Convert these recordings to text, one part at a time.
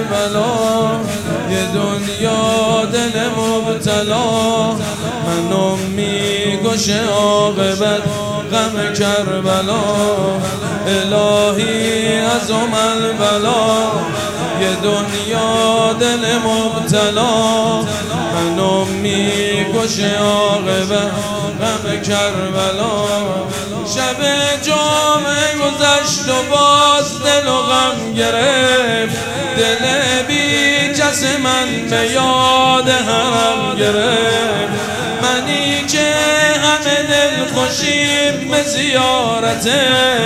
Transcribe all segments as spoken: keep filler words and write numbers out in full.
کربلا، یه دنیا دل مبتلا، منو میگوشه عاقبت غم کربلا. الهی از من بلا، یه دنیا دل مبتلا، منو میگوشه عاقبت غم کربلا. شب جمعه گذشت و باز دل و غم گرفت، دل بی کس من به یاد حرم گرفت. منی که همه دل خوشیم به زیارته،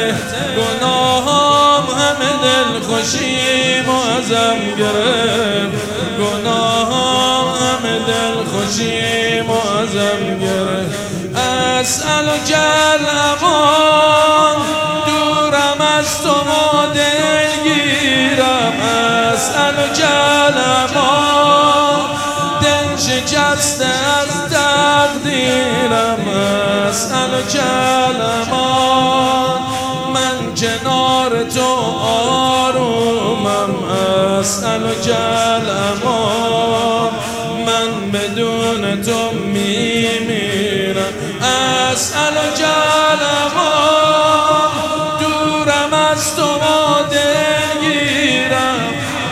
گناهام همه دل خوشیم و ازم گرفت. گناهام همه دل خوشیم و ازم گرفت. اسألک الامان، دورم از تو و دلگیرم. اسألک الامان، دل شکسته از تقدیرم. اسألک الامان، من کنار تو آرومم. اسألک الامان، من بدون تو میمیرم. اسألک الامان، دورم از تو و دلگیرم.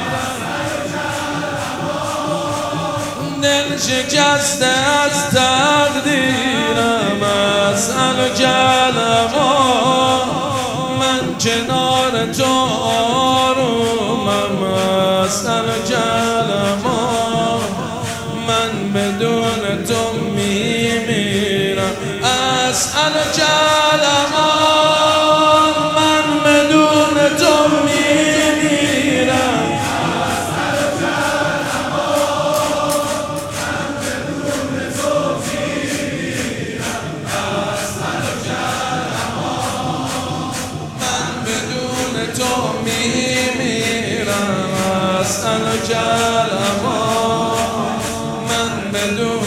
دل شکسته از تقدیرم. اسألک الامان، من کنار تو آرومم. اسألک الامان، من بدون تو میمیرم. اسألک الامان، من بدون تو میمیرم. اسألک الامان، من بدون تو میمیرم. اسألک الامان، من بدون تو میمیرم. اسألک الامان، من بدون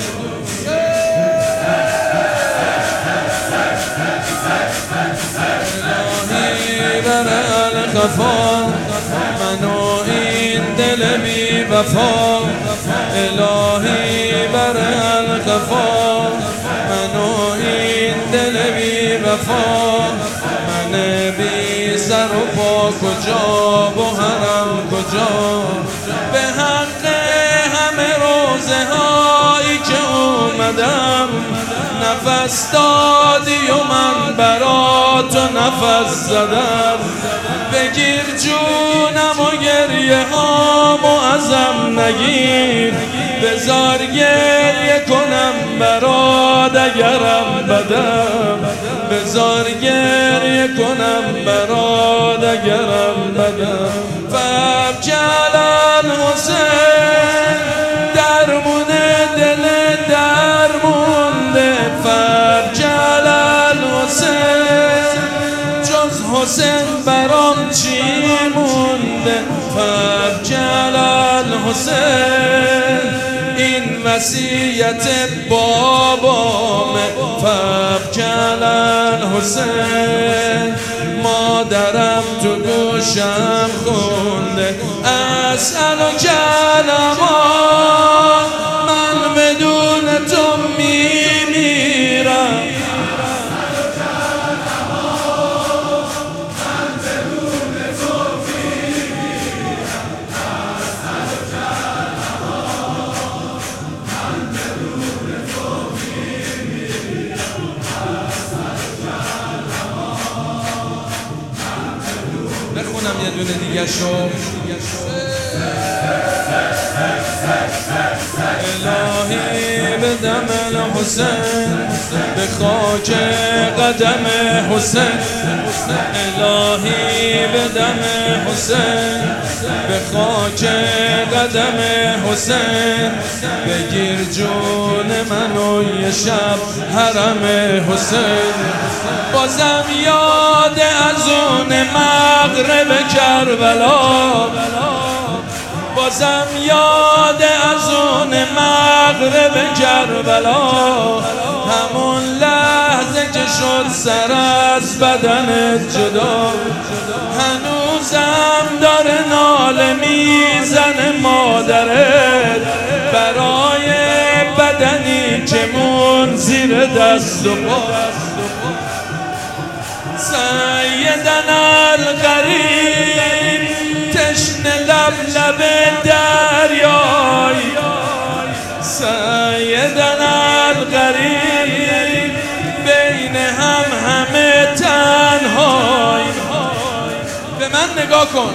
خفا، منو این دل بی وفا. الهی بر الخفا، منو این دل بی وفا. من بی سر و پا کجا و حرم کجا، به حق همه روزه هایی که اومدم. نفس دادی و من برا تو نفس زدم. بگیر جونم و گریه هامو ازم نگیر، بذار گریه کنم برات اگرم بدم. بذار گریه کنم برات اگرم بدم. فابجل الحسین، درمونه دل درمونده. فابجل الحسین، جز حسین برام چی مونده. فابجل الحسین، این وصیت بابامه. فابجل الحسین، مادرم تو گوشم خونده. اسألک الامان، من بدون تو میمیرم. بخونم یه دونه دیگه شو. الهی به دم الحسین، به خاک قدم حسین. الهی به دم حسین، به خاک قدم حسین. بگیر جون منو یه شب حرم حسین. بازم یاد از اون مغرب کربلا، بازم یاد از اون مغرب کربلا. همون لحظه که شد سر از بدن جدا، هنوز هنوزم داره ناله میزنه مادرت برای بدنی که مون زیر دست و پا. سیدنا الغریب تشنه لب لب دریای، سیدنا الغریب بین هم همه تنهای. به من نگاه کن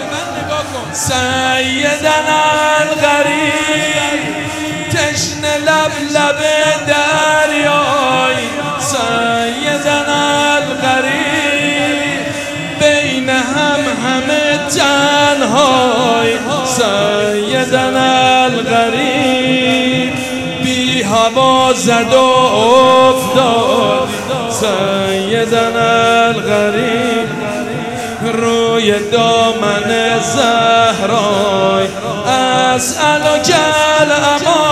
سیدنا الغریب تشنه لب لب دریای، سیدنا الغریب بین هم همه تنهای، سیدنا الغریب بی هوا زد و افتاد، سیدنا الغریب روی دامن زهرای. اسألک الامان